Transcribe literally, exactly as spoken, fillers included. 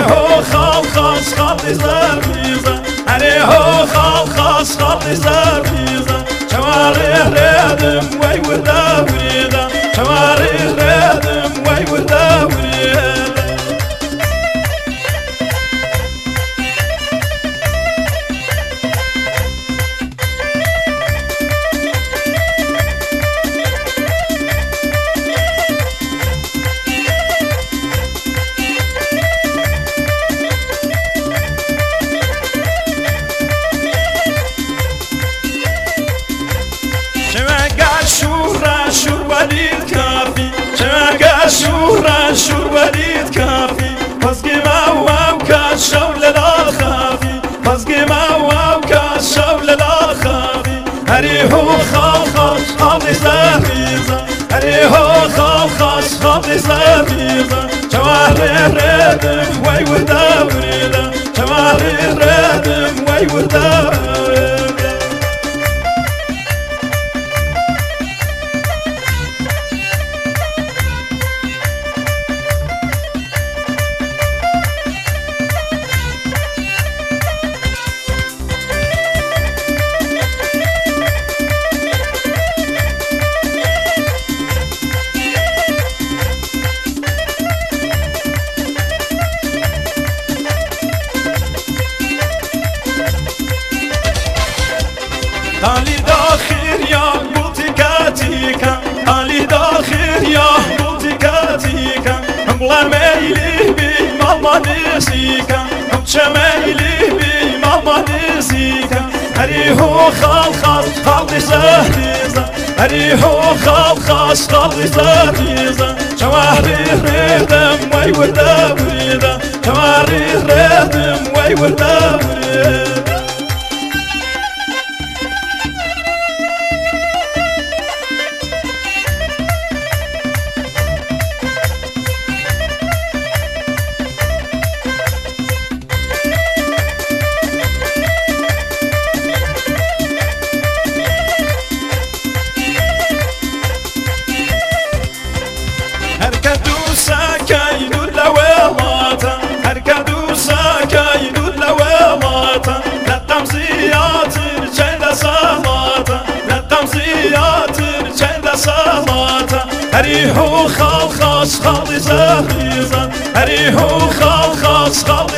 هو خال خاص خالي زربيزة هري هو خال خاص خالي زربيزة شوارع رادم وي ودا وريدا شوارع رادم وي ودا وريدا شورا شور وليد كافي فزقي ما واو كالشول للخافي فزقي ما واو كالشول للخافي هري هو خال خال خالي زربيزة هري هو خال خال خالي زربيزة شوارع رادم وي ودا وريدا شوارع رادم وي ودا وريدا علي داخل يا بوتيكاتيكا علي داخل يا بوتيكاتيكا امبلا ميلي بي ماما نسيكا امشا ميلي بي ماما نسيكا هري هو خال خال خالي زهيزة هري هو خال خاص خالي زهيزة شوارع رادم وي ودا وريدا شوارع رادم وي ودا وريدا هري هو خال خاص خالي زهيزة هري هو خال خاص خالي